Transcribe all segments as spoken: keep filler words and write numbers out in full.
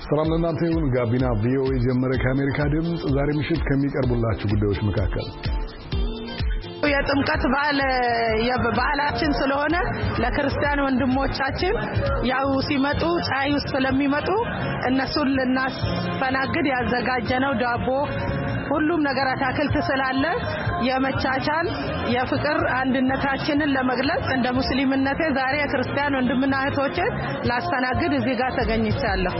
ሰላም ለእናንተ ይሁን። ጋቢና ቪኦኤ ጀመረ። ከአሜሪካ ድምጽ ዛሬ ምሽት ከሚቀርቡላችሁ ጉዳዮች መካከል የጥምቀት በዓል የበዓላችን ስለሆነ ለክርስቲያን ወንድሞቻችን ያው ሲመጡ ፀሐይ ውስጥ ስለሚመጡ እነሱን ልናስተናግድ ያዘጋጀነው ዳቦ ሁሉም ነገር አታክልት ስላለ የመቻቻል የፍቅር አንድነታችንን ለመግለጽ እንደ ሙስሊምነቴ ዛሬ ክርስቲያን ወንድምና እህቶቼ ላስተናግድ እዚህ ጋር ተገኝቻለሁ።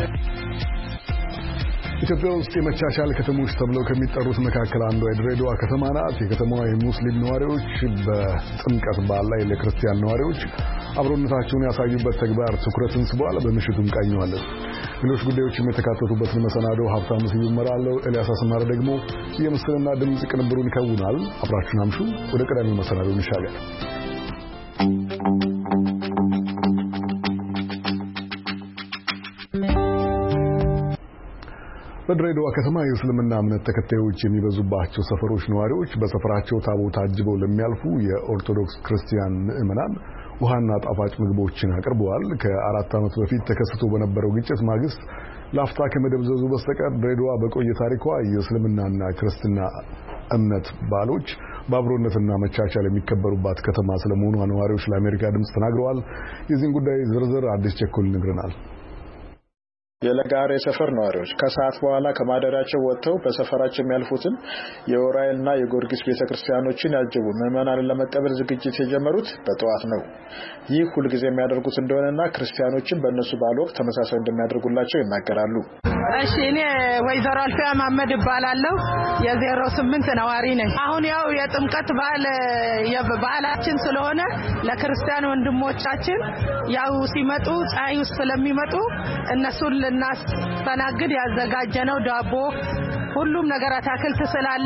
ኢትዮጵያ ውስጥ የመቻቻል ከተሞች ተብለው ከሚጠሩት መካከል አንዷ የድሬዳዋ ከተማ ናት። የከተማዋ የሙስሊም ነዋሪዎች በጥምቀት በዓል ላይ ለክርስቲያን ነዋሪዎች አብሮነታቸውን ያሳዩበት ተግባር ትኩረትን ስቧል። በምሽቱም ቃኘዋለን። ሌሎች ጉዳዮችም የተካተቱበት መሰናዶ ሀብታሙ ስዩም እመራለሁ። ኤልያስ አስማረ ደግሞ የምስልና ድምጽ ቅንብሩን ይከውናል። አብራችሁን አምሹ። ወደ ቀዳሚው መሰናዶ እንሻገር። በድሬዳዋ ከተማ የእስልምና እምነት ተከታዮች የሚበዙባቸው ሰፈሮች ነዋሪዎች በሰፈራቸው ታቦት አጅበው ለሚያልፉ የኦርቶዶክስ ክርስቲያን ምዕመናን ውሃና ጣፋጭ ምግቦችን አቅርበዋል። ከአራት ዓመት በፊት ተከስቶ በነበረው ግጭት ማግስት ላፍታ ከመደብዘዙ በስተቀር ድሬዳዋ በቆየ ታሪኳ የእስልምናና ክርስትና እምነት በዓሎች በአብሮነትና መቻቻል የሚከበሩባት ከተማ ስለመሆኗ ነዋሪዎች ለአሜሪካ ድምጽ ተናግረዋል። የዚህን ጉዳይ ዝርዝር አዲስ ቸኮል ይነግረናል። የለጋሬ ሰፈር ነዋሪዎች ከሰዓት በኋላ ከማደራቸው ወጥተው በሰፈራቸው የሚያልፉትን የኦራይልና የጎርጊስ ቤተክርስቲያኖችን ያጀቡ ምዕመናንን ለመቀበል ዝግጅት የጀመሩት በጠዋት ነው። ይህ ሁሉ ጊዜ የሚያደርጉት እንደሆነና ክርስቲያኖችን በእነሱ በዓል ወቅት ተመሳሳይ እንደሚያደርጉላቸው ይናገራሉ። እሺ እኔ ወይዘሮ አልፊያ መሐመድ እባላለሁ። የዜሮ ስምንት ነዋሪ ነኝ። አሁን ያው የጥምቀት በዓል የበዓላችን ስለሆነ ለክርስቲያን ወንድሞቻችን ያው ሲመጡ ፀሐይ ውስጥ ስለሚመጡ እነሱን ልናስተናግድ ያዘጋጀነው ዳቦ ሁሉም ነገር አታክልት ስላለ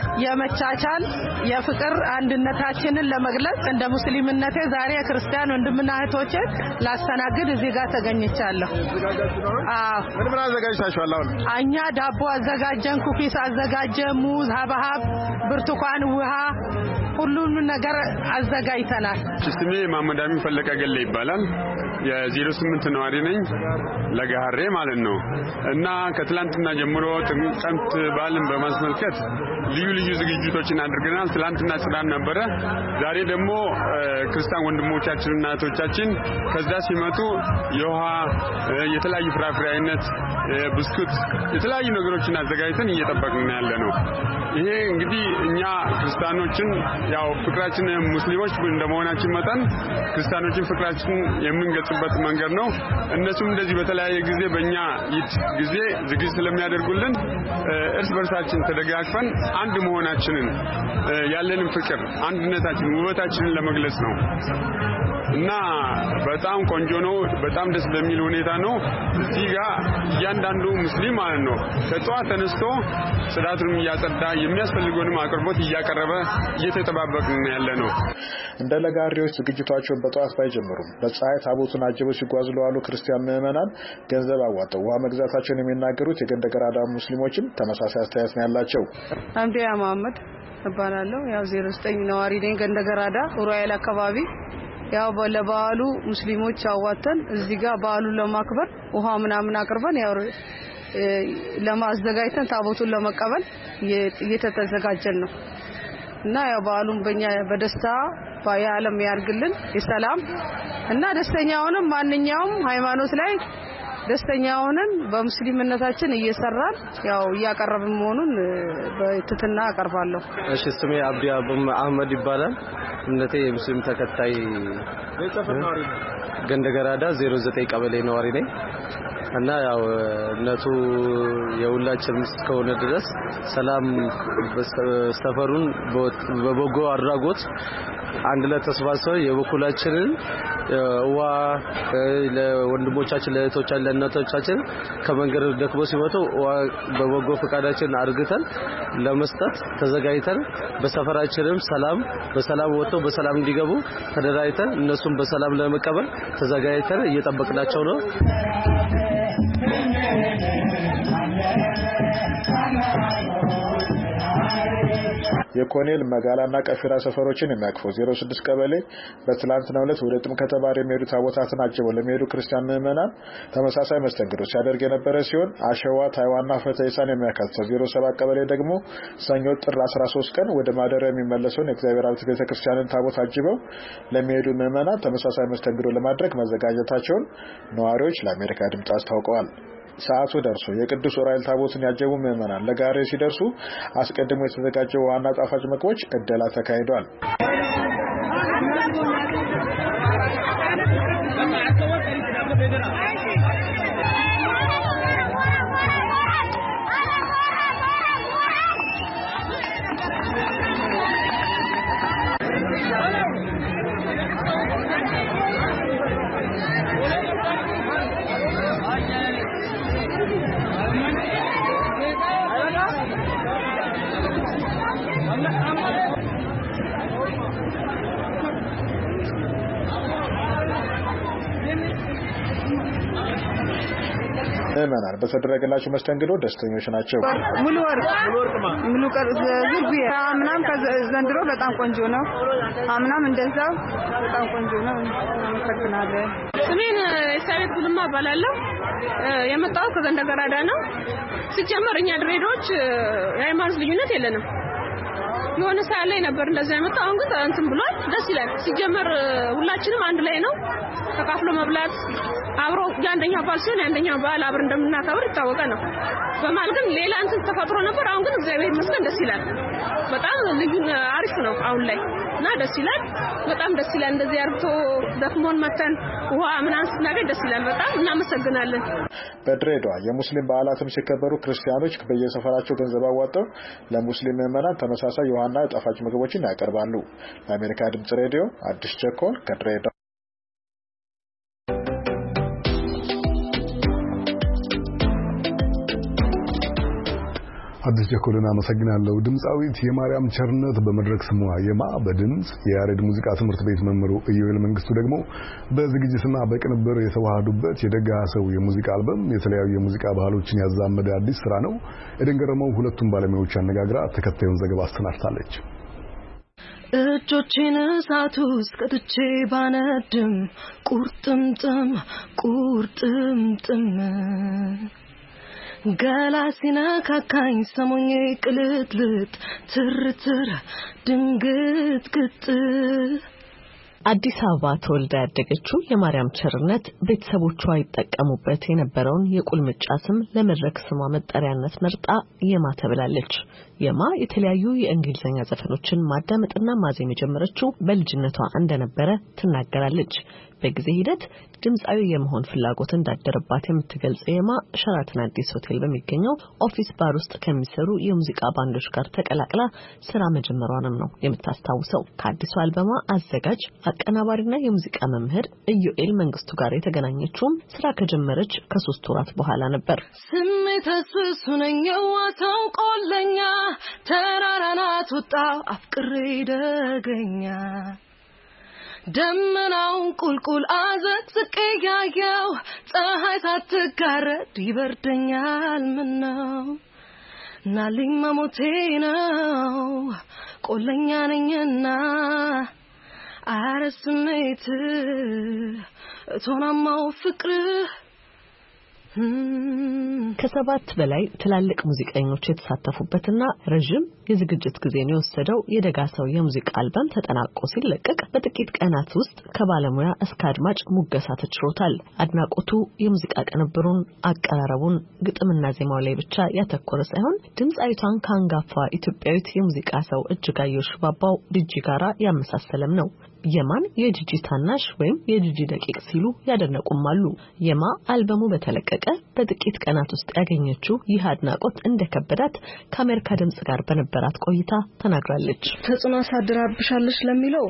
የመቻቻል የፍቅር አንድነታችንን ለመግለጽ እንደ ሙስሊምነቴ ዛሬ ክርስቲያን ወንድምና እህቶቼ ላስተናግድ እዚህ ጋር ተገኝቻለሁ። አዎ ምን ምን አዘጋጅታችኋል? አሁን እኛ ዳቦ አዘጋጀን፣ ኩኪስ አዘጋጀን፣ ሙዝ፣ ሀብሀብ፣ ብርቱካን፣ ውሃ ሁሉም ነገር አዘጋጅተናል። ስሜ መሐመድ አሚን ፈለቀ ገለ ይባላል። የዜሮ ስምንት ነዋሪ ነኝ። ለጋሬ ማለት ነው። እና ከትላንትና ጀምሮ ጥምቀት በዓልን በማስመልከት ልዩ ልዩ ዝግጅቶችን አድርገናል። ትላንትና ጽዳን ነበረ። ዛሬ ደግሞ ክርስቲያን ወንድሞቻችንና እህቶቻችን ከዛ ሲመጡ የውሃ የተለያዩ ፍራፍሬ አይነት ብስኩት የተለያዩ ነገሮችን አዘጋጅተን እየጠበቅን ያለነው። ይሄ እንግዲህ እኛ ክርስቲያኖችን ያው ፍቅራችን ሙስሊሞች እንደመሆናችን መጠን ክርስቲያኖችን ፍቅራችን የምንገልጽበት መንገድ ነው። እነሱም እንደዚህ በተለያየ ጊዜ በእኛ ይት ጊዜ ዝግጅት ስለሚያደርጉልን እርስ በርሳችን ተደጋግፈን አንድ መሆናችንን ያለንን ፍቅር አንድነታችንን ውበታችንን ለመግለጽ ነው እና በጣም ቆንጆ ነው። በጣም ደስ በሚል ሁኔታ ነው። እዚህ ጋር እያንዳንዱ ሙስሊም ማለት ነው ከጧት ተነስቶ ጽዳቱን ያጸዳ የሚያስፈልገውንም አቅርቦት እያቀረበ እየተጠባበቅን ያለ ነው። እንደ ለጋሪዎች ዝግጅታቸውን በጠዋት ባይጀምሩም በፀሐይ ታቦቱን አጅበው ሲጓዙ ለዋሉ ክርስቲያን ምዕመናን ገንዘብ አዋጣው ውሃ መግዛታቸውን የሚናገሩት የገንደገራዳ ሙስሊሞችም ተመሳሳይ አስተያየት ነው ያላቸው። አንቢያ መሐመድ እባላለሁ። ያው ዜሮ ዘጠኝ ነዋሪ ነኝ። ገንደገራዳ ኡራኤል አካባቢ ያው ለበዓሉ ሙስሊሞች አዋተን እዚህ ጋር በዓሉን ለማክበር ውሃ ምናምን አቅርበን ያው ለማዘጋጀት ታቦቱን ለመቀበል እየተዘጋጀን ነው እና ያው በዓሉን በእኛ በደስታ በዓለም ያርግልን የሰላም እና ደስተኛ ሆነን ማንኛውም ሃይማኖት ላይ ደስተኛ ሆነን በሙስሊምነታችን እየሰራን ያው ያቀርብን መሆኑን በትትና አቀርባለሁ። እሺ ስሜ አብዲ አህመድ ይባላል። እምነቴ የሙስሊም ተከታይ ገንደገራዳ ዜሮ ዘጠኝ ቀበሌ ነዋሪ ነኝ እና ያው እነቱ የሁላችንም እስከሆነ ድረስ ሰላም ሰፈሩን በበጎ አድራጎት አንድ ላይ ተሰባስበን የበኩላችንን ዋ ለወንድሞቻችን ለእህቶቻችን ለእናቶቻችን ከመንገድ ደክሞ ሲመጡ በበጎ ፈቃዳችን አርግተን ለመስጠት ተዘጋጅተን በሰፈራችንም ሰላም በሰላም ወጥተው በሰላም እንዲገቡ ተደራጅተን እነሱም በሰላም ለመቀበል ተዘጋጅተን እየጠበቅናቸው ነው። የኮኔል መጋላና ቀፊራ ሰፈሮችን የሚያቅፈው ዜሮ ስድስት ቀበሌ በትላንትናው ዕለት ወደ ጥምቀተ ባህር የሚሄዱ ታቦታትን አጅበው ለሚሄዱ ክርስቲያን ምዕመናን ተመሳሳይ መስተንግዶ ሲያደርግ የነበረ ሲሆን አሸዋ ታይዋንና ፈተይሳን የሚያካትተው ዜሮ ሰባት ቀበሌ ደግሞ ሰኞ ጥር አስራ ሶስት ቀን ወደ ማደሪያ የሚመለሰውን የእግዚአብሔር አብ ቤተክርስቲያንን ታቦት አጅበው ለሚሄዱ ምዕመናን ተመሳሳይ መስተንግዶ ለማድረግ መዘጋጀታቸውን ነዋሪዎች ለአሜሪካ ድምጽ አስታውቀዋል። ሰዓቱ ደርሶ የቅዱስ ዑራኤል ታቦትን ያጀቡ ምዕመናን ለጋሬ ሲደርሱ አስቀድሞ የተዘጋጀው ዋና ጣፋጭ ምግቦች እደላ ተካሂዷል። ምዕመናን በተደረገላቸው መስተንግዶ ደስተኞች ናቸው። ሙሉ ወርቅ ሙሉ ቀርጽ ዝግቢ አምናም ከዘንድሮ በጣም ቆንጆ ነው። አምናም እንደዛው በጣም ቆንጆ ነው። እናመሰግናለን። ስሜን ኢሳቤት ጉልማ ባላለው የመጣው ከዘንደገራዳ ነው። ሲጀመር እኛ ድሬዳዎች የሃይማኖት ልዩነት የለንም። የሆነ ሰዓት ላይ ነበር እንደዛ የመጣው። አሁን ግን እንትን ብሏል። ደስ ይላል። ሲጀመር ሁላችንም አንድ ላይ ነው። ተካፍሎ መብላት አብሮ ያንደኛው ባል ሲሆን ያንደኛው ባል አብር እንደምናከብር ይታወቀ ነው። በማል ግን ሌላ እንትን ተፈጥሮ ነበር። አሁን ግን እግዚአብሔር ይመስገን ደስ ይላል። በጣም ልዩ አሪፍ ነው አሁን ላይ እና ደስ ይላል። በጣም ደስ ይላል። እንደዚህ አርብቶ ደክሞን መተን ውሃ ምናምን ስናገኝ ደስ ይላል። በጣም እናመሰግናለን። በድሬዳዋ የሙስሊም በዓላትም ሲከበሩ ክርስቲያኖች በየሰፈራቸው ገንዘብ አዋጥተው ለሙስሊም ምዕመናን ተመሳሳይ የውሃና ጣፋጭ ምግቦችን ያቀርባሉ። ለአሜሪካ ድምጽ ሬዲዮ አዲስ ቸኮል ከድሬዳዋ። አዲስ ቸኮልን አመሰግናለሁ። ድምጻዊት የማርያም ቸርነት በመድረክ ስሟ የማ በድምጽ የያሬድ ሙዚቃ ትምህርት ቤት መምህሩ ኢዮኤል መንግስቱ ደግሞ በዝግጅትና በቅንብር የተዋሃዱበት የደጋ ሰው የሙዚቃ አልበም የተለያዩ የሙዚቃ ባህሎችን ያዛመደ አዲስ ስራ ነው። የደንገረመው ሁለቱም ባለሙያዎች አነጋግራ ተከታዩን ዘገባ አሰናድታለች። እጆቼን እሳት ውስጥ ከትቼ ባነድም ቁርጥምጥም ቁርጥምጥም ገላ ሲነካካኝ ሰሞኜ ቅልጥልጥ ትርትር ድንግጥግጥ። አዲስ አበባ ተወልዳ ያደገችው የማርያም ቸርነት ቤተሰቦቿ ይጠቀሙበት የነበረውን የቁልምጫ ስም ለመድረክ ስሟ መጠሪያነት መርጣ የማ ተብላለች። የማ የተለያዩ የእንግሊዘኛ ዘፈኖችን ማዳመጥና ማዜም የጀመረችው በልጅነቷ እንደነበረ ትናገራለች። በጊዜ ሂደት ድምጻዊ የመሆን ፍላጎት እንዳደረባት የምትገልጽ የማ ሸራተን አዲስ ሆቴል በሚገኘው ኦፊስ ባር ውስጥ ከሚሰሩ የሙዚቃ ባንዶች ጋር ተቀላቅላ ስራ መጀመሯንም ነው የምታስታውሰው። ከአዲሱ አልበማ አዘጋጅ አቀናባሪና የሙዚቃ መምህር ኢዮኤል መንግስቱ ጋር የተገናኘችውም ስራ ከጀመረች ከሶስት ወራት በኋላ ነበር። ስሜት ተስሱነኛው ታውቆለኛ ተራራናት ወጣው አፍቅሬ ደገኛ ደመናው ቁልቁል አዘቅዝቄ ያየው ፀሐይ ሳትጋረድ ይበርደኛል ምነው ናልኝ መሞቴ ነው ቆለኛ ነኝና አረ ስሜት ቶናማው ፍቅር። ከሰባት በላይ ትላልቅ ሙዚቀኞች የተሳተፉበትና ረጅም የዝግጅት ጊዜን የወሰደው የደጋ ሰው የሙዚቃ አልበም ተጠናቆ ሲለቀቅ በጥቂት ቀናት ውስጥ ከባለሙያ እስከ አድማጭ ሙገሳ ተችሮታል። አድናቆቱ የሙዚቃ ቅንብሩን፣ አቀራረቡን፣ ግጥምና ዜማው ላይ ብቻ ያተኮረ ሳይሆን ድምጻዊቷን ካንጋፋ ኢትዮጵያዊት የሙዚቃ ሰው እጅጋየሁ ሽባባው ዲጂ ጋራ ያመሳሰለም ነው። የማን የጂጂ ታናሽ ወይም የጂጂ ደቂቅ ሲሉ ያደነቁም አሉ። የማ አልበሙ በተለቀቀ በጥቂት ቀናት ውስጥ ያገኘችው ይህ አድናቆት እንደከበዳት ከአሜሪካ ድምጽ ጋር በነበራት ቆይታ ተናግራለች። ተጽዕኖ አሳድራብሻለች ለሚለው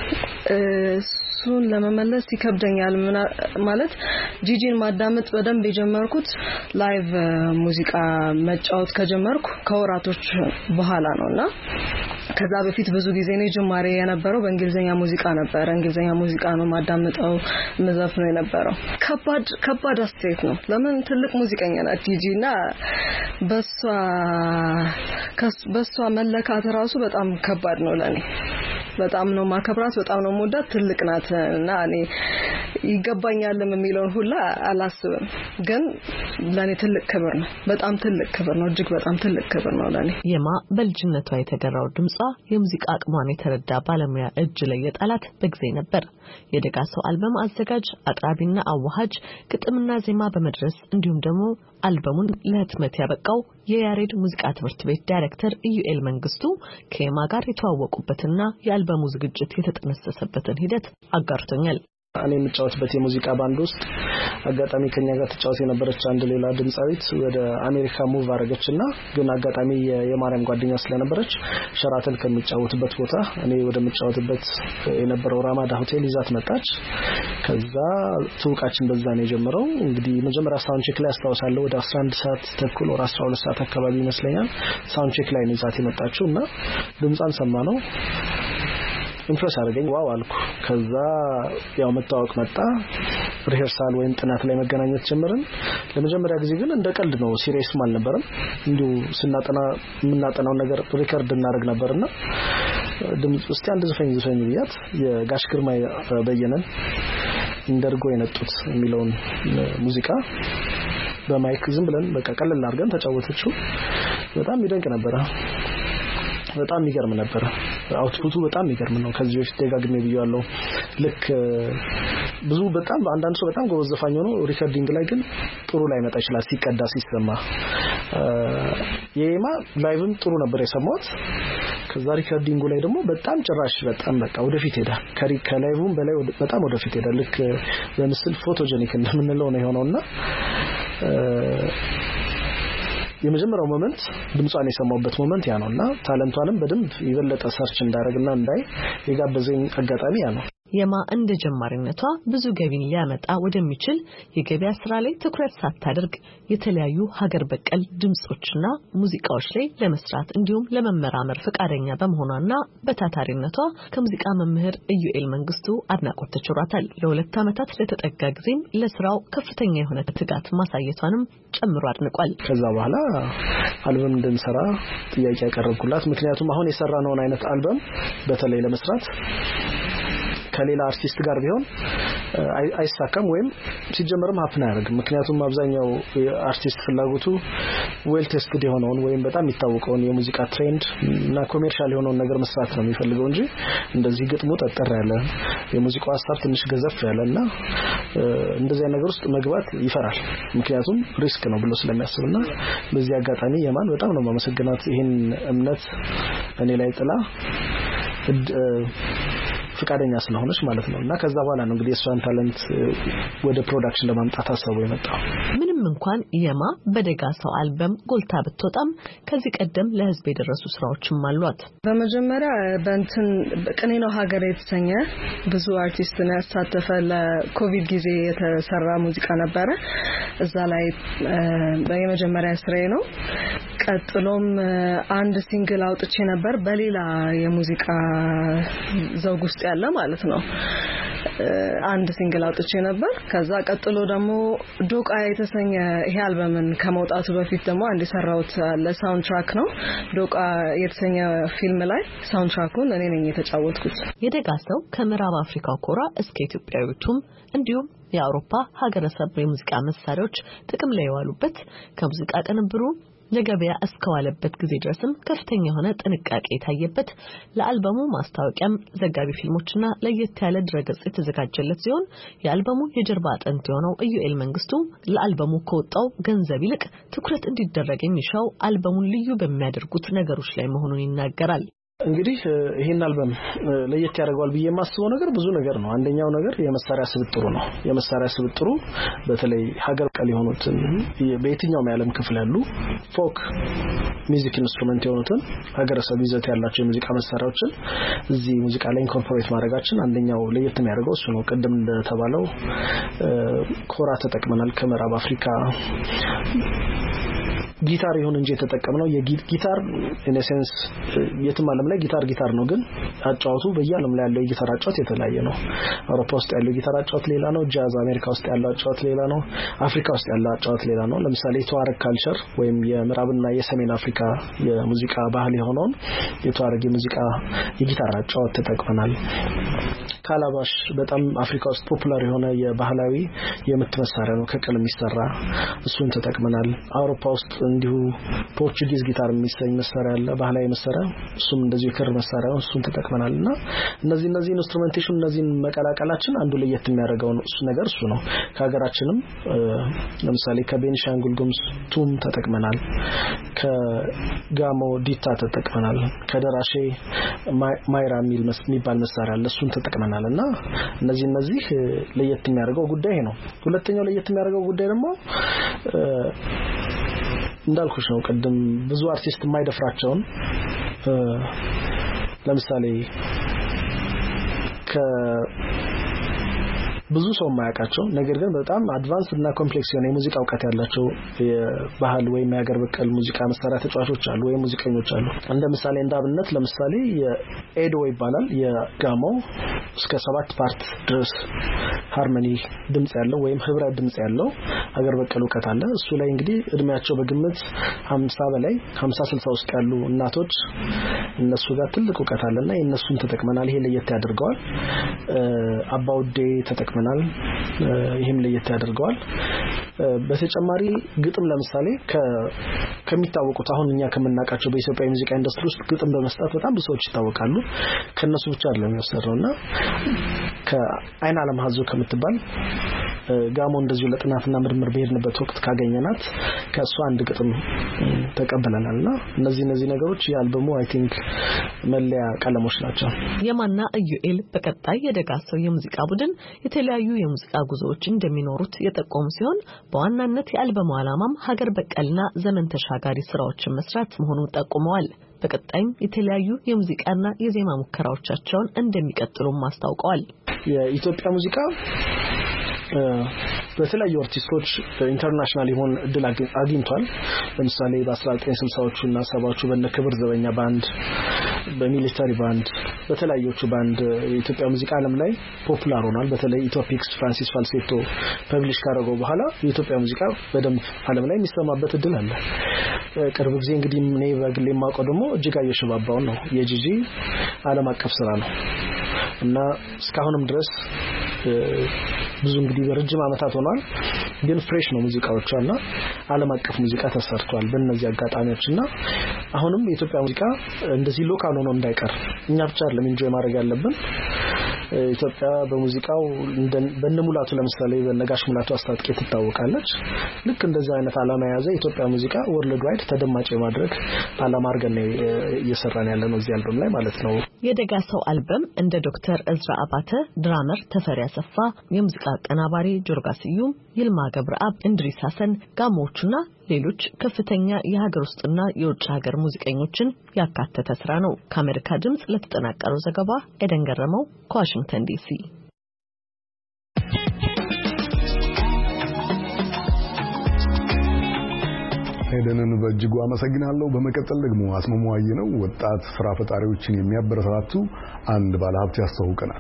እሱን ለመመለስ ይከብደኛል። ማለት ጂጂን ማዳመጥ በደንብ የጀመርኩት ላይቭ ሙዚቃ መጫወት ከጀመርኩ ከወራቶች በኋላ ነውና ከዛ በፊት ብዙ ጊዜ ነው ጅማሬ የነበረው በእንግሊዘኛ ሙዚቃ ነበር እንግሊዘኛ ሙዚቃ ነው ማዳምጠው መዘፍነው የነበረው ከባድ ከባድ አስተያየት ነው ለምን ትልቅ ሙዚቀኛ ናት ቲጂና በሷ በሷ መለካት ራሱ በጣም ከባድ ነው ለኔ በጣም ነው ማከብራት በጣም ነው ሞዳት ትልቅ ናትና እኔ ይገባኛልም የሚለውን ሁላ አላስብም ግን ለኔ ትልቅ ክብር ነው በጣም ትልቅ ክብር ነው እጅግ በጣም ትልቅ ክብር ነው ለኔ የማ በልጅነቷ የተገራው ድምጿ የሙዚቃ አቅሟን የተረዳ ባለሙያ እጅ ላይ የጣላት በጊዜ ነበር የደጋ ሰው አልበም አዘጋጅ አቅራቢና አዋሃጅ ግጥምና ዜማ በመድረስ እንዲሁም ደግሞ አልበሙን ለህትመት ያበቃው የያሬድ ሙዚቃ ትምህርት ቤት ዳይሬክተር ኢዩኤል መንግስቱ ከየማ ጋር የተዋወቁበትና የአልበሙ ዝግጅት የተጠነሰሰበትን ሂደት አጋርቶኛል እኔ የምጫወትበት የሙዚቃ ባንድ ውስጥ አጋጣሚ ከኛ ጋር ተጫወት የነበረች አንድ ሌላ ድምጻዊት ወደ አሜሪካ ሙቭ አረጋችና ግን አጋጣሚ የማርያም ጓደኛ ስለነበረች ሸራተን ከሚጫወትበት ቦታ እኔ ወደ ምጫወትበት የነበረው ራማዳ ሆቴል ይዛት መጣች ከዛ ትውቃችን በዛ ነው የጀመረው እንግዲህ መጀመሪያ ሳውንድ ቼክ ላይ አስተዋውሳለሁ ወደ አስራ አንድ ሰዓት ተኩል ወደ አስራ ሁለት ሰዓት አካባቢ ይመስለኛል ሳውንድ ቼክ ላይ ነው ይዛት የመጣችውና ድምጻን ሰማነው ኢምፕረስ አደረገኝ ዋው አልኩ ከዛ ያው መታወቅ መጣ ሪሄርሳል ወይም ጥናት ላይ መገናኘት ጀመርን ለመጀመሪያ ጊዜ ግን እንደ ቀልድ ነው ሲሪየስ አልነበረም እንዲሁ ስናጠና የምናጠናው ነገር ሪከርድ እናደርግ ነበርና ድምጽ ውስጥ አንድ ዘፈን ዘፈን ይያት የጋሽ ግርማ በየነን እንደርጎ የነጡት የሚለውን ሙዚቃ በማይክ ዝም ብለን በቃ ቀለል አድርገን ተጫወተችው በጣም ይደንቅ ነበር በጣም ይገርም ነበር አውትፑቱ በጣም ይገርም ነው ከዚህ በፊት ደጋግሜ ብያለሁ ልክ ብዙ በጣም አንዳንድ ሰው በጣም ጎበዝ ዘፋኝ ሆኖ ሪከርዲንግ ላይ ግን ጥሩ ላይ መጣ ይችላል ሲቀዳ ሲሰማ የማ ላይቭም ጥሩ ነበር የሰማሁት ከዛ ሪከርዲንጉ ላይ ደግሞ በጣም ጭራሽ በጣም በቃ ወደፊት ሄዳ ከሪ ከላይቭም በላይ በጣም ወደፊት ሄዳ ልክ በምስል ፎቶጀኒክ እንደምንለው ነው የሆነውና የመጀመሪያው ሞመንት ድምጿን የሰማውበት ሞመንት ያ ነውና ታለንቷንም በደንብ ይበለጠ ሰርች እንዳደረግና እንዳይ የጋበዘኝ አጋጣሚ ያ ነው የማ እንደ ጀማሪነቷ ብዙ ገቢን ሊያመጣ ወደሚችል የገበያ ስራ ላይ ትኩረት ሳታደርግ የተለያዩ ሀገር በቀል ድምጾችና ሙዚቃዎች ላይ ለመስራት እንዲሁም ለመመራመር ፈቃደኛ በመሆኗና በታታሪነቷ ከሙዚቃ መምህር ኢዩኤል መንግስቱ አድናቆት ተችሯታል ለሁለት ዓመታት ለተጠጋ ጊዜም ለስራው ከፍተኛ የሆነ ትጋት ማሳየቷንም ጨምሮ አድንቋል ከዛ በኋላ አልበም እንድንሰራ ጥያቄ ያቀረብኩላት ምክንያቱም አሁን የሰራነውን አይነት አልበም በተለይ ለመስራት ከሌላ አርቲስት ጋር ቢሆን አይሳካም ወይም ሲጀመርም ሀፕን አያደርግም ምክንያቱም አብዛኛው አርቲስት ፍላጎቱ ዌል ቴስትድ የሆነውን ወይም በጣም የሚታወቀውን የሙዚቃ ትሬንድ እና ኮሜርሻል የሆነውን ነገር መስራት ነው የሚፈልገው እንጂ እንደዚህ ግጥሙ ጠጠር ያለ የሙዚቃው ሀሳብ ትንሽ ገዘፍ ያለና እንደዚህ ነገር ውስጥ መግባት ይፈራል ምክንያቱም ሪስክ ነው ብሎ ስለሚያስብና በዚህ አጋጣሚ የማን በጣም ነው ማመሰግናት ይሄን እምነት እኔ ላይ ጥላ ፍቃደኛ ስለሆነች ማለት ነውና ከዛ በኋላ ነው እንግዲህ እሷን ታለንት ወደ ፕሮዳክሽን ለማምጣት አሰበው የመጣው ምንም እንኳን የማ በደጋ ሰው አልበም ጎልታ ብትወጣም ከዚህ ቀደም ለህዝብ የደረሱ ስራዎችም አሏት በመጀመሪያ በእንትን ቅኔ ነው ሀገር የተሰኘ ብዙ አርቲስት ነው ያሳተፈ ለኮቪድ ጊዜ የተሰራ ሙዚቃ ነበር እዛ ላይ በየመጀመሪያ ስራዬ ነው ቀጥሎም አንድ ሲንግል አውጥቼ ነበር በሌላ የሙዚቃ ዘውግ ውስጥ ያለ ማለት ነው አንድ ሲንግል አውጥቼ ነበር ከዛ ቀጥሎ ደግሞ ዶቃ የተሰኘ ይሄ አልበምን ከመውጣቱ በፊት ደግሞ አንድ ሰራውት ለሳውንድ ትራክ ነው ዶቃ የተሰኘ ፊልም ላይ ሳውንድ ትራኩን እኔ ነኝ የተጫወትኩት የደጋ ሰው ከምዕራብ አፍሪካው ኮራ እስከ ኢትዮጵያዊቱም እንዲሁም የአውሮፓ ሀገረሰብ የሙዚቃ መሳሪያዎች ጥቅም ላይ የዋሉበት ከሙዚቃ ቅንብሩ ለገበያ እስከዋለበት ጊዜ ድረስም ከፍተኛ የሆነ ጥንቃቄ የታየበት ለአልበሙ ማስታወቂያም ዘጋቢ ፊልሞችና ለየት ያለ ድረገጽ የተዘጋጀለት ሲሆን የአልበሙ የጀርባ አጥንት የሆነው ኢዩኤል መንግስቱ ለአልበሙ ከወጣው ገንዘብ ይልቅ ትኩረት እንዲደረግ የሚሻው አልበሙን ልዩ በሚያደርጉት ነገሮች ላይ መሆኑን ይናገራል እንግዲህ ይሄን አልበም ለየት ያደርጋል ብዬ የማስበው ነገር ብዙ ነገር ነው አንደኛው ነገር የመሳሪያ ስብጥሩ ነው የመሳሪያ ስብጥሩ በተለይ ሀገር ቀል የሆኑትን በየትኛውም የዓለም ክፍል ያሉ ፎክ ሚውዚክ ኢንስትሩመንት የሆኑትን ሀገረሰብ ይዘት ያላቸው የሙዚቃ መሳሪያዎችን እዚህ ሙዚቃ ላይ ኢንኮርፖሬት ማድረጋችን አንደኛው ለየት የሚያደርገው እሱ ነው ቀደም እንደተባለው ኮራ ተጠቅመናል ከምዕራብ አፍሪካ ጊታር ይሁን እንጂ የተጠቀምነው የጊታር ኢን ሴንስ የትም ዓለም ላይ ጊታር ጊታር ነው ግን አጫዋቱ በየዓለም ላይ ያለው የጊታር አጫዋት የተለያየ ነው አውሮፓ ውስጥ ያለው ጊታር አጫዋት ሌላ ነው ጃዝ አሜሪካ ውስጥ ያለው አጫዋት ሌላ ነው አፍሪካ ውስጥ ያለው አጫዋት ሌላ ነው ለምሳሌ የተዋረግ ካልቸር ወይም የምዕራብና የሰሜን አፍሪካ የሙዚቃ ባህል የሆነውን የተዋረግ የሙዚቃ የጊታር አጫዋት ተጠቅመናል ካላባሽ በጣም አፍሪካ ውስጥ ፖፑላር የሆነ የባህላዊ የምት መሳሪያ ነው ከቀለም የሚሰራ እሱን ተጠቅመናል አውሮፓ ውስጥ እንዲሁ ፖርቹጊዝ ጊታር የሚሰኝ መሳሪያ አለ ባህላዊ መሳሪያ እሱም እንደዚህ የክር መሳሪያ ነው እሱን ተጠቅመናልና እነዚህ እነዚህ ኢንስትሩሜንቴሽን እነዚህን መቀላቀላችን አንዱ ለየት የሚያደርገው ነው እሱ ነገር እሱ ነው ከሀገራችንም ለምሳሌ ከቤኒሻንጉል ጉሙዝ ቱም ተጠቅመናል ከጋሞ ዲታ ተጠቅመናል ከደራሼ ማይራ ሚል የሚባል መሳሪያ አለ እሱን ተጠቅመናልና እነዚህ እነዚህ ለየት የሚያደርገው ጉዳይ ነው ሁለተኛው ለየት የሚያደርገው ጉዳይ ደግሞ እንዳልኩሽ ነው ቀደም ብዙ አርቲስት የማይደፍራቸውን ለምሳሌ ከ ብዙ ሰው ማያቃቸው ነገር ግን በጣም አድቫንስ እና ኮምፕሌክስ የሆነ የሙዚቃ ዕውቀት ያላቸው የባህል ወይም የሀገር በቀል ሙዚቃ መሳሪያ ተጫዋቾች አሉ ወይ ሙዚቀኞች አሉ እንደ ምሳሌ እንዳብነት ለምሳሌ የኤዶ ይባላል የጋሞ እስከ ሰባት ፓርት ድረስ ሃርመኒ ድምጽ ያለው ወይም ህብረ ድምጽ ያለው ሀገር በቀል ዕውቀት አለ እሱ ላይ እንግዲህ እድሜያቸው በግምት ሃምሳ በላይ ሃምሳ ስልሳ ውስጥ ያሉ እናቶች እነሱ ጋር ትልቅ ዕውቀት አለና የነሱን ተጠቅመናል ይሄ ለየት ያደርገዋል አባውዴ ተጠቅመናል ይሄም ለየት ያደርገዋል በተጨማሪ ግጥም ለምሳሌ ከሚታወቁት አሁን እኛ ከመናቃቸው በኢትዮጵያ ሙዚቃ ኢንዱስትሪ ውስጥ ግጥም በመስጠት በጣም ብዙ ሰዎች ይታወቃሉ ከነሱ ብቻ አይደለም የሚወሰደውና ከአይን አለም ሀዞ ከምትባል ጋሞ እንደዚሁ ለጥናትና ምርምር በሄድንበት ወቅት ካገኘናት ከሷ አንድ ግጥም ተቀበለናልና እነዚህ እነዚህ ነገሮች የአልበሙ አይ ቲንክ መለያ ቀለሞች ናቸው የማና ኢዩኤል በቀጣይ የደጋሰው የሙዚቃ ቡድን የተለያዩ የሙዚቃ ጉዞዎች እንደሚኖሩት የጠቆሙ ሲሆን በዋናነት የአልበሙ ዓላማም ሀገር በቀልና ዘመን ተሻጋሪ ስራዎችን መስራት መሆኑን ጠቁመዋል በቀጣይም የተለያዩ የሙዚቃና የዜማ ሙከራዎቻቸውን እንደሚቀጥሉም አስታውቀዋል የኢትዮጵያ ሙዚቃ በተለያዩ አርቲስቶች ኢንተርናሽናል ይሆን ድል አግኝቷል ለምሳሌ በ1960ዎቹ እና ሰባዎቹ በነክብር ዘበኛ ባንድ በሚሊተሪ ባንድ በተለያዩቹ ባንድ የኢትዮጵያ ሙዚቃ ዓለም ላይ ፖፑላር ሆኗል በተለይ ኢትዮፒክስ ፍራንሲስ ፋልሴቶ ፐብሊሽ ካደረገው በኋላ የኢትዮጵያ ሙዚቃ በደንብ ዓለም ላይ የሚሰማበት ድል አለ ቅርብ ጊዜ እንግዲህ እኔ በግሌ ማውቀው ደግሞ እጅጋየሁ ሽባባው ነው የጂጂ ዓለም አቀፍ ስራ ነው እና እስካሁንም ድረስ ብዙ እንግዲህ በረጅም አመታት ሆኗል ግን ፍሬሽ ነው ሙዚቃዎቿና ዓለም አቀፍ ሙዚቃ ተሰርቷል በእነዚህ አጋጣሚዎችና አሁንም የኢትዮጵያ ሙዚቃ እንደዚህ ሎካል ሆኖ እንዳይቀር እኛ ብቻ አይደለም ኢንጆይ ማድረግ ያለብን ኢትዮጵያ በሙዚቃው በነሙላቱ ለምሳሌ በነጋሽ ሙላቱ አስታጥቄ ትታወቃለች ልክ እንደዚህ አይነት ዓላማ የያዘ ኢትዮጵያ ሙዚቃ ወርልድ ዋይድ ተደማጭ ማድረግ ዓላማ አድርገን እየሰራን ያለነው እዚህ አልበም ላይ ማለት ነው የደጋሰው አልበም እንደ ዶክተር እዝራ አባተ ድራመር ተፈሪ አሰፋ የሙዚቃ አቀናባሪ ጆርጋ ስዩም ይልማ ገብረአብ እንድሪስ ሐሰን ጋሞቹና ሌሎች ከፍተኛ የሀገር ውስጥና የውጭ ሀገር ሙዚቀኞችን ያካተተ ስራ ነው ከአሜሪካ ድምጽ ለተጠናቀረው ዘገባ ኤደን ገረመው ከዋሽንግተን ዲሲ ኤደንን በእጅጉ አመሰግናለሁ በመቀጠል ደግሞ አስመሟይ ነው ወጣት ስራ ፈጣሪዎችን የሚያበረታቱ አንድ ባለሀብት ያስተዋውቀናል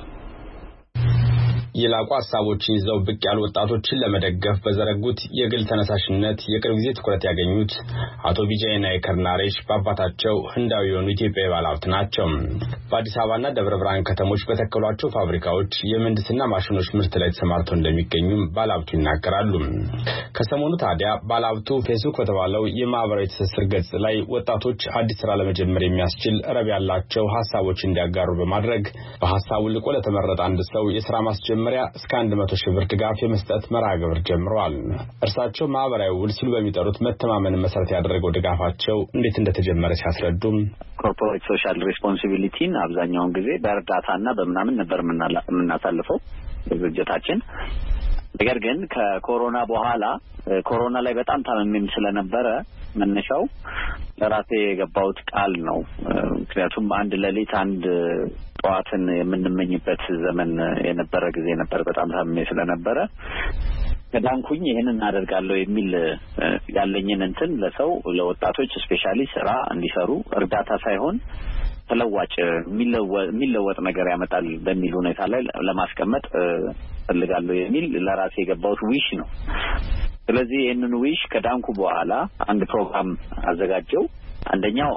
የላቁ ሐሳቦችን ይዘው ብቅ ያሉ ወጣቶችን ለመደገፍ በዘረጉት የግል ተነሳሽነት የቅርብ ጊዜ ትኩረት ያገኙት አቶ ቢጃይና የከርናሬሽ በአባታቸው ህንዳዊ የሆኑ ኢትዮጵያዊ ባለሀብት ናቸው በአዲስ አበባና ደብረ ብርሃን ከተሞች በተከሏቸው ፋብሪካዎች የምህንድስና ማሽኖች ምርት ላይ ተሰማርተው እንደሚገኙ ባለሀብቱ ይናገራሉ ከሰሞኑ ታዲያ ባለሀብቱ ፌስቡክ በተባለው የማህበራዊ ትስስር ገጽ ላይ ወጣቶች አዲስ ስራ ለመጀመር የሚያስችል ረብ ያላቸው ሐሳቦች እንዲያጋሩ በማድረግ በሐሳቡ ልቆ ለተመረጠ አንድ ሰው የሥራ ማስጀመር እስከ አንድ መቶ ሺህ ብር ድጋፍ የመስጠት መርሃ ግብር ጀምረዋል እርሳቸው ማህበራዊ ውል ሲሉ በሚጠሩት መተማመን መሰረት ያደረገው ድጋፋቸው እንዴት እንደተጀመረ ሲያስረዱም ኮርፖሬት ሶሻል ሪስፖንሲቢሊቲን አብዛኛውን ጊዜ በእርዳታና በመናምን ነበር የምናሳልፈው በድርጅታችን ነገር ግን ከኮሮና በኋላ ኮሮና ላይ በጣም ታመምም ስለነበረ መነሻው ለራሴ የገባውት ቃል ነው ምክንያቱም አንድ ለሊት አንድ ጧትን የምንመኝበት ዘመን የነበረ ጊዜ ነበር በጣም ታመሜ ስለነበረ ከዳንኩኝ ይሄንን አደርጋለሁ የሚል ያለኝን እንትን ለሰው ለወጣቶች ስፔሻሊ ስራ እንዲሰሩ እርዳታ ሳይሆን ተለዋጭ የሚለወጥ ነገር ያመጣል በሚል ሁኔታ ላይ ለማስቀመጥ ፈልጋለሁ የሚል ለራሴ የገባሁት ዊሽ ነው። ስለዚህ ይሄንን ዊሽ ከዳንኩ በኋላ አንድ ፕሮግራም አዘጋጀው። አንደኛው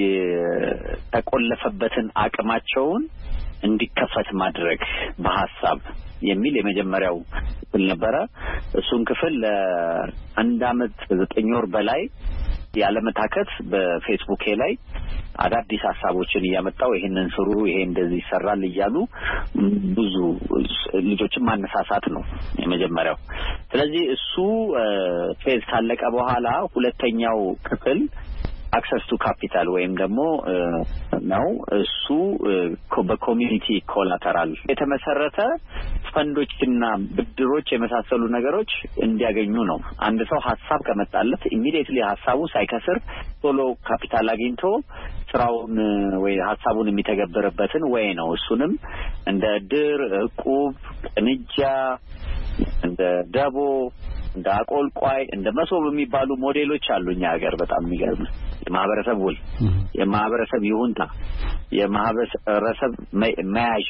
የተቆለፈበትን አቅማቸውን እንዲከፈት ማድረግ በሐሳብ የሚል የመጀመሪያው ክፍል ነበረ። እሱን ክፍል ለአንድ አመት ዘጠኝ ወር በላይ ያለመታከት በፌስቡክ ላይ አዳዲስ ሐሳቦችን እያመጣው ይሄንን ስሩ ይሄ እንደዚህ ይሰራል እያሉ ብዙ ልጆችን ማነሳሳት ነው የመጀመሪያው። ስለዚህ እሱ ፌዝ ካለቀ በኋላ ሁለተኛው ክፍል access to capital ወይም ደግሞ ነው እሱ በኮሚኒቲ ኮላተራል የተመሰረተ ፈንዶችና ብድሮች የመሳሰሉ ነገሮች እንዲያገኙ ነው። አንድ ሰው ሐሳብ ከመጣለት ኢሚዲየትሊ ሐሳቡ ሳይከስር ቶሎ ካፒታል አግኝቶ ስራውን ወይ ሐሳቡን የሚተገበረበትን ወይ ነው። እሱንም እንደ ድር ዕቁብ ቅንጃ እንደ ደቦ እንደ አቆልቋይ እንደ መሶብ የሚባሉ ሞዴሎች አሉኛ ሀገር በጣም የሚገርም የማህበረሰብ ውል የማህበረሰብ ይሁንታ የማህበረሰብ መያዣ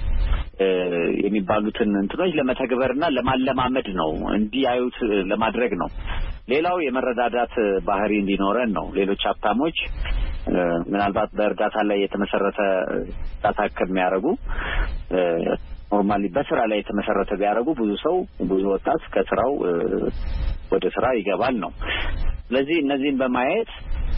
የሚባሉትን እንትኖች ለመተግበርና ለማለማመድ ነው እንዲያዩት ለማድረግ ነው። ሌላው የመረዳዳት ባህሪ እንዲኖረን ነው። ሌሎች ሀብታሞች ምናልባት በእርዳታ ላይ የተመሰረተ ታታከም የሚያደርጉ ኖርማሊ በስራ ላይ የተመሰረተ ቢያደርጉ ብዙ ሰው ብዙ ወጣት ከስራው ወደ ስራ ይገባል ነው። ስለዚህ እነዚህን በማየት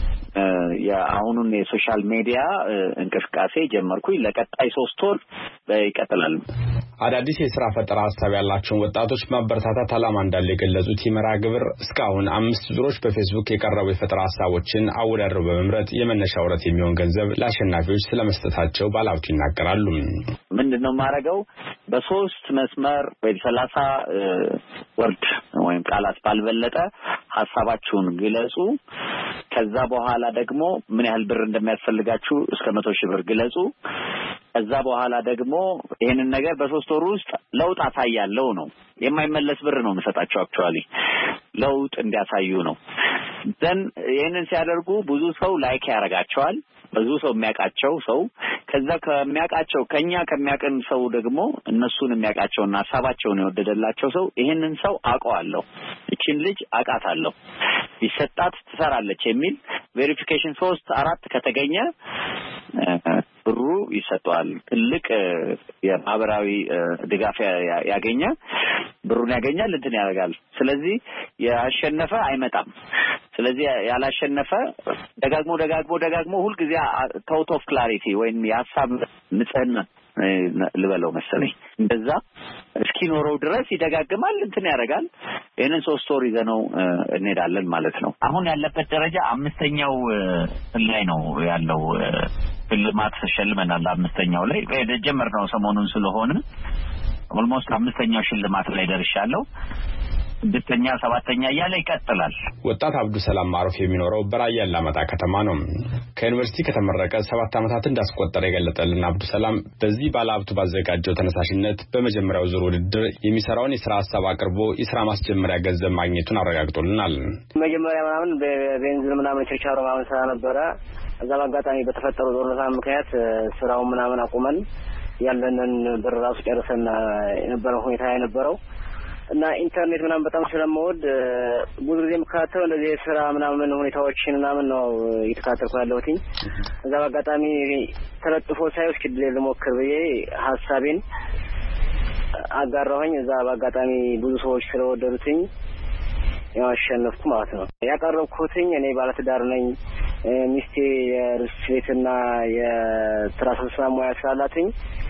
የአሁኑን የሶሻል ሚዲያ እንቅስቃሴ ጀመርኩኝ። ለቀጣይ ሶስት ወር ይቀጥላል። አዳዲስ የሥራ ፈጠራ ሐሳብ ያላቸውን ወጣቶች ማበረታታት ዓላማ እንዳለ የገለጹት ይመራ ግብር እስካሁን አምስት ዙሮች በፌስቡክ የቀረቡ የፈጠራ ሐሳቦችን አወዳድረው በመምረጥ የመነሻ ወረት የሚሆን ገንዘብ ለአሸናፊዎች ስለመስጠታቸው ባለሀብቱ ይናገራሉ። ምንድነው ማረጋው? በሶስት መስመር ወይ ሰላሳ ወርድ ወይም ቃላት ባልበለጠ ሐሳባችሁን ግለጹ። ከዛ በኋላ ደግሞ ምን ያህል ብር እንደሚያስፈልጋችሁ እስከ መቶ ሺህ ብር ግለጹ። ከዛ በኋላ ደግሞ ይሄንን ነገር በሶስት ወር ውስጥ ለውጥ አሳያለሁ ነው። የማይመለስ ብር ነው መሰጣቸው አክቹአሊ ለውጥ እንዲያሳዩ ነው። ዘን ይሄንን ሲያደርጉ ብዙ ሰው ላይክ ያረጋቸዋል። ብዙ ሰው የሚያቃቸው ሰው ከዛ ከሚያቃቸው ከኛ ከሚያቀን ሰው ደግሞ እነሱን የሚያቃቸውና ሐሳባቸውን የወደደላቸው ሰው ይሄንን ሰው አውቀዋለሁ እቺን ልጅ አቃታለሁ ይሰጣት ትሰራለች የሚል ቬሪፊኬሽን ሶስት አራት ከተገኘ ብሩ ይሰጣል። ትልቅ የማህበራዊ ድጋፍ ያገኘ ብሩን ያገኛል እንትን ያደርጋል። ስለዚህ ያሸነፈ አይመጣም። ስለዚህ ያላሸነፈ ደጋግሞ ደጋግሞ ደጋግሞ ሁሉ ጊዜ ታውት ኦፍ ክላሪቲ ወይም የሐሳብ ንጽህና ልበለው መሰለኝ እንደዛ እስኪኖረው ድረስ ይደጋግማል እንትን ያደርጋል። ይሄንን ሶስት ወር ይዘነው እንሄዳለን ማለት ነው። አሁን ያለበት ደረጃ አምስተኛው ላይ ነው ያለው። ሽልማት ተሸልመናል። አምስተኛው ላይ የጀመርነው ሰሞኑን ስለሆነ ኦልሞስት አምስተኛው ሽልማት ላይ ደርሻለሁ። ስድስተኛ ሰባተኛ እያለ ይቀጥላል። ወጣት አብዱ ሰላም ማሩፍ የሚኖረው በራያ አላማጣ ከተማ ነው። ከዩኒቨርሲቲ ከተመረቀ ሰባት ዓመታት እንዳስቆጠረ የገለጠልን አብዱ ሰላም በዚህ ባለሀብቱ ባዘጋጀው ተነሳሽነት በመጀመሪያው ዙር ውድድር የሚሰራውን የሥራ ሐሳብ አቅርቦ የሥራ ማስጀመሪያ ገንዘብ ማግኘቱን አረጋግጦልናል። መጀመሪያ ምናምን በቤንዚን ምናምን ቸርቻሮ ምናምን ስራ ነበረ። እዛ በአጋጣሚ በተፈጠረው ጦርነት ምክንያት ስራው ምናምን አቁመን ያለንን ብር ራሱ ጨርሰን የነበረው ሁኔታ የነበረው እና ኢንተርኔት ምናምን በጣም ስለምወድ ብዙ ጊዜ የምከታተለው እንደዚህ የስራ ምናምን ሁኔታዎችን ምናምን ነው እየተከታተልኩ ያለሁት። እዛ በአጋጣሚ ተለጥፎ ሳይው እስኪ ልሞክር ብዬ ሐሳቤን አጋራሁኝ። እዛ በአጋጣሚ ብዙ ሰዎች ስለወደዱትኝ ያሸነፍኩ ማለት ነው። ያቀረብኩትኝ እኔ ባለትዳር ነኝ። ሚስቴ የርስቤትና የትራንስፖርት ሙያ ስላላትኝ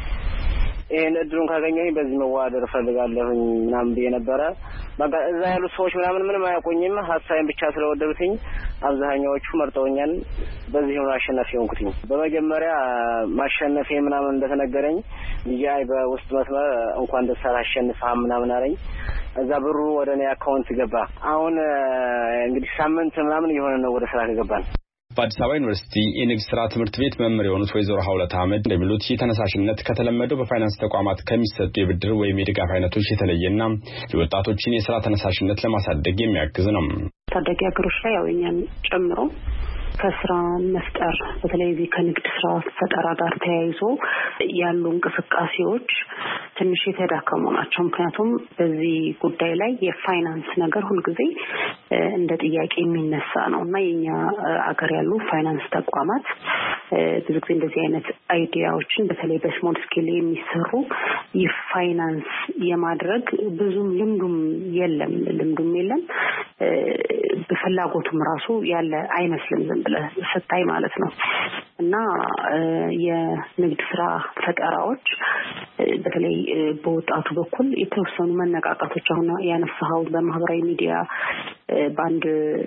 ይሄን እድሉን ካገኘሁኝ በዚህ መዋደር ፈልጋለሁኝ ምናምን ብዬ ነበረ። በቃ እዛ ያሉ ሰዎች ምናምን ምንም አያውቁኝም። ሐሳቤን ብቻ ስለወደዱትኝ አብዛኛዎቹ መርጠውኛል። በዚህ ነው አሸናፊ ሆንኩትኝ። በመጀመሪያ ማሸነፌ ምናምን እንደተነገረኝ ይያይ በውስጥ መስመር እንኳን ደስ አለህ አሸንፈህ ምናምን አለኝ። እዛ ብሩ ወደ እኔ አካውንት ገባ። አሁን እንግዲህ ሳምንት ምናምን የሆነ ነው ወደ ስራ ከገባን በአዲስ አበባ ዩኒቨርሲቲ የንግድ ሥራ ትምህርት ቤት መምህር የሆኑት ወይዘሮ ሀውለት አህመድ እንደሚሉት የተነሳሽነት ከተለመደው በፋይናንስ ተቋማት ከሚሰጡ የብድር ወይም የድጋፍ አይነቶች የተለየና የወጣቶችን የሥራ ተነሳሽነት ለማሳደግ የሚያግዝ ነው። ታዳጊ ሀገሮች ላይ ያው እኛን ጨምሮ ከስራ መፍጠር በተለይ ከንግድ ስራ ፈጠራ ጋር ተያይዞ ያሉ እንቅስቃሴዎች ትንሽ የተዳከሙ ናቸው። ምክንያቱም በዚህ ጉዳይ ላይ የፋይናንስ ነገር ሁሉ ጊዜ እንደ ጥያቄ የሚነሳ ነውና የኛ አገር ያሉ ፋይናንስ ተቋማት ብዙ ጊዜ እንደዚህ አይነት አይዲያዎችን በተለይ በስሞል ስኬል የሚሰሩ የፋይናንስ የማድረግ ብዙም ልምዱም የለም ልምዱም የለም በፍላጎቱም ራሱ ያለ አይመስልም ዝም ብለህ ስታይ ማለት ነው። እና የንግድ ስራ ፈጠራዎች በተለይ በወጣቱ በኩል የተወሰኑ መነቃቃቶች አሁን ያነሳው በማህበራዊ ሚዲያ ባንድ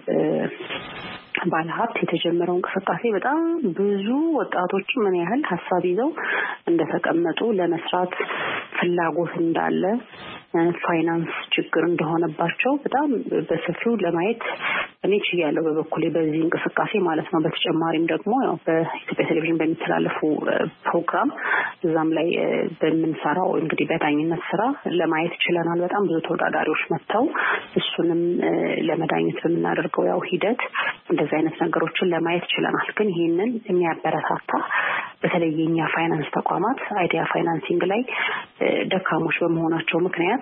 ባለሀብት የተጀመረው እንቅስቃሴ በጣም ብዙ ወጣቶች ምን ያህል ሐሳብ ይዘው እንደተቀመጡ ለመስራት ፍላጎት እንዳለ ፋይናንስ ችግር እንደሆነባቸው በጣም በሰፊው ለማየት እኔ ችያለሁ በበኩሌ በዚህ እንቅስቃሴ ማለት ነው። በተጨማሪም ደግሞ ያው በኢትዮጵያ ቴሌቪዥን በሚተላለፉ ፕሮግራም እዛም ላይ በመንሰራው እንግዲህ በዳኝነት ስራ ለማየት ይችላል። በጣም ብዙ ተወዳዳሪዎች መጥተው እሱንም ለመዳኘት በመናደርገው ያው ሂደት እንደዚህ አይነት ነገሮችን ለማየት ይችላል። ግን ይሄንን የሚያበረታታ በተለይ የኛ ፋይናንስ ተቋማት አይዲያ ፋይናንሲንግ ላይ ደካሞች በመሆናቸው ምክንያት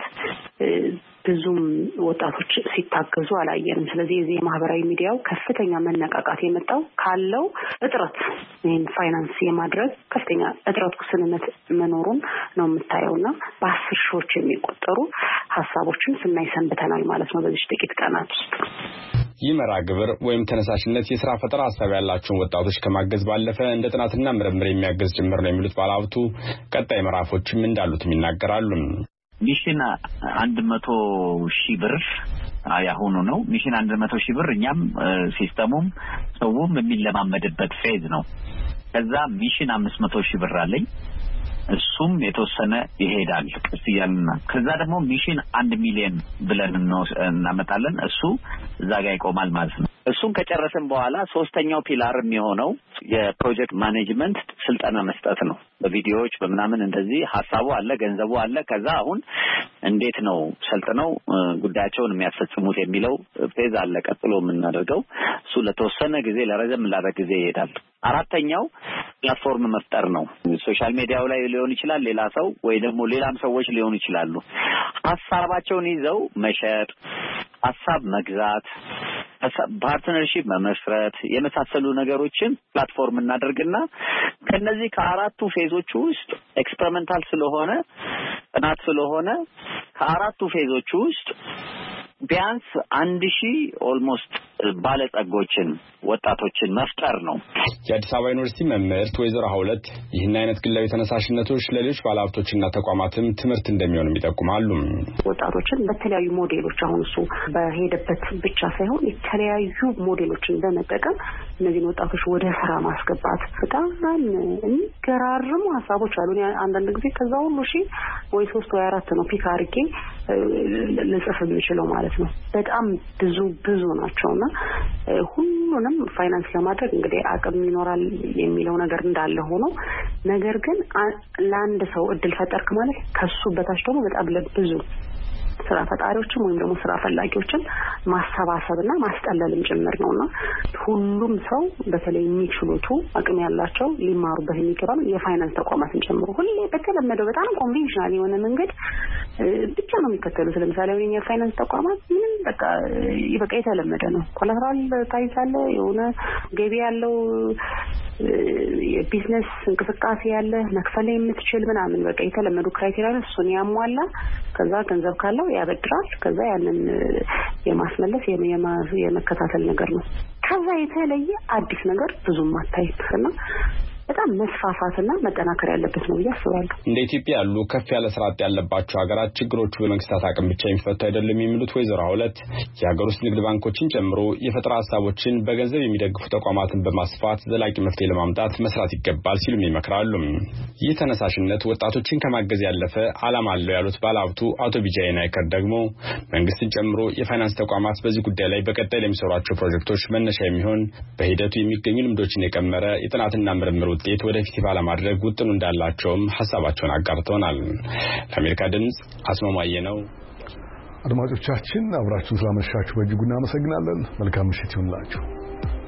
ብዙም ወጣቶች ሲታገዙ አላየንም። ስለዚህ የዚህ ማህበራዊ ሚዲያው ከፍተኛ መነቃቃት የመጣው ካለው እጥረት ይሄን ፋይናንስ የማድረግ ከፍተኛ እጥረት ኩስንነት መኖሩን ነው የምታየውና በአስር ሺዎች የሚቆጠሩ ሐሳቦችን ስናይ ሰንብተናል ማለት ነው በዚህ ጥቂት ቀናት ውስጥ። ይመራ ግብር ወይም ተነሳሽነት የሥራ ፈጠራ ሐሳብ ያላቸውን ወጣቶች ከማገዝ ባለፈ እንደ ጥናትና ምርምር የሚያገዝ ጭምር ነው የሚሉት ባለሀብቱ ቀጣይ ምዕራፎችም እንዳሉት ይናገራሉ። ሚሽን አንድ መቶ ሺህ ብር ያሁኑ ነው። ሚሽን አንድ መቶ ሺህ ብር እኛም ሲስተሙም ሰውም የሚለማመድበት ፌዝ ነው። ከዛ ሚሽን አምስት መቶ ሺህ ብር አለኝ እሱም የተወሰነ ይሄዳል ቀስ እያልና ከዛ ደግሞ ሚሽን አንድ ሚሊዮን ብለን ነው እናመጣለን እሱ እዛ ጋር ይቆማል ማለት ነው። እሱን ከጨረስን በኋላ ሶስተኛው ፒላር የሚሆነው የፕሮጀክት ማኔጅመንት ስልጠና መስጠት ነው። በቪዲዮዎች በመናምን እንደዚህ ሐሳቡ አለ ገንዘቡ አለ ከዛ አሁን እንዴት ነው ሰልጥነው ጉዳያቸውን የሚያስፈጽሙት የሚለው ፌዝ አለ ቀጥሎ የምናደርገው እሱ ለተወሰነ ጊዜ ለረዘም ላለ ጊዜ ይሄዳል። አራተኛው ፕላትፎርም መፍጠር ነው። ሶሻል ሚዲያው ላይ ሊሆን ይችላል ሌላ ሰው ወይ ደግሞ ሌላም ሰዎች ሊሆኑ ይችላሉ ሐሳባቸውን ይዘው መሸጥ ሐሳብ መግዛት ፓርትነርሺፕ መመስረት የመሳሰሉ ነገሮችን ፕላትፎርም እናደርግና ከነዚህ ከአራቱ ፌዞች ውስጥ ኤክስፐሪመንታል ስለሆነ ጥናት ስለሆነ ከአራቱ ፌዞች ውስጥ ቢያንስ አንድ ሺህ ኦልሞስት ባለጸጎችን ወጣቶችን መፍጠር ነው። የአዲስ አበባ ዩኒቨርሲቲ መምህርት ወይዘሮ ሀውለት ይህን አይነት ግላዊ ተነሳሽነቶች ለሌሎች ባለሀብቶችና ተቋማትም ትምህርት እንደሚሆን ይጠቁማሉ። ወጣቶችን በተለያዩ ሞዴሎች አሁን እሱ በሄደበት ብቻ ሳይሆን የተለያዩ ሞዴሎችን በመጠቀም እነዚህን ወጣቶች ወደ ስራ ማስገባት በጣም የሚገራርሙ ሀሳቦች አሉ። አንዳንድ ጊዜ ከዛ ሁሉ ሺህ ወይ ሶስት ወይ አራት ነው ፒክ አድርጌ ልጽፍ የምችለው ማለት ነው። በጣም ብዙ ብዙ ናቸውና ሁሉንም ፋይናንስ ለማድረግ እንግዲህ አቅም ይኖራል የሚለው ነገር እንዳለ ሆኖ ነገር ግን ለአንድ ሰው እድል ፈጠርክ ማለት ከሱ በታች ደግሞ በጣም ለብዙ ስራ ፈጣሪዎችም ወይም ደግሞ ስራ ፈላጊዎችን ማሰባሰብና ማስጠለልም ጭምር ነውና ሁሉም ሰው በተለይ የሚችሉቱ አቅም ያላቸው ሊማሩበት የሚገባ የፋይናንስ ተቋማትን ጨምሮ ሁሌ በተለመደው በጣም ኮንቬንሽናል የሆነ መንገድ ብቻ ነው የሚከተሉት። ለምሳሌ የፋይናንስ ተቋማት ምንም በቃ ይበቃ የተለመደ ነው። ኮላተራል ታይዛለ የሆነ ገቢ ያለው የቢዝነስ እንቅስቃሴ ያለ መክፈል የምትችል ምናምን በቃ የተለመዱ ክራይቴሪያ እሱን ያሟላ ከዛ ገንዘብ ካለው ያበድራል ከዛ ያንን የማስመለስ የመከታተል ነገር ነው። ከዛ የተለየ አዲስ ነገር ብዙም አታይም እና በጣም መስፋፋትና መጠናከር ያለበት ነው ያስባለሁ። እንደ ኢትዮጵያ ያሉ ከፍ ያለ ስርዓት ያለባቸው ሀገራት ችግሮቹ በመንግስታት አቅም ብቻ የሚፈቱ አይደለም የሚሉት ወይዘሮ ሁለት የሀገር ውስጥ ንግድ ባንኮችን ጨምሮ የፈጠራ ሀሳቦችን በገንዘብ የሚደግፉ ተቋማትን በማስፋት ዘላቂ መፍትሄ ለማምጣት መስራት ይገባል ሲሉም ይመክራሉ። ይህ ተነሳሽነት ወጣቶችን ከማገዝ ያለፈ ዓላማ አለው ያሉት ባለሀብቱ አቶ ቢጃይ ናይከር ደግሞ መንግስትን ጨምሮ የፋይናንስ ተቋማት በዚህ ጉዳይ ላይ በቀጣይ ለሚሰሯቸው ፕሮጀክቶች መነሻ የሚሆን በሂደቱ የሚገኙ ልምዶችን የቀመረ የጥናትና ምርምር ውጤት ወደፊት ይፋ ለማድረግ ውጥኑ እንዳላቸውም ሐሳባቸውን አጋርተውናል። ለአሜሪካ ድምጽ አስማማየ ነው። አድማጮቻችን አብራችሁን ስላመሻችሁ በእጅጉ እናመሰግናለን። መልካም ምሽት ይሁንላችሁ።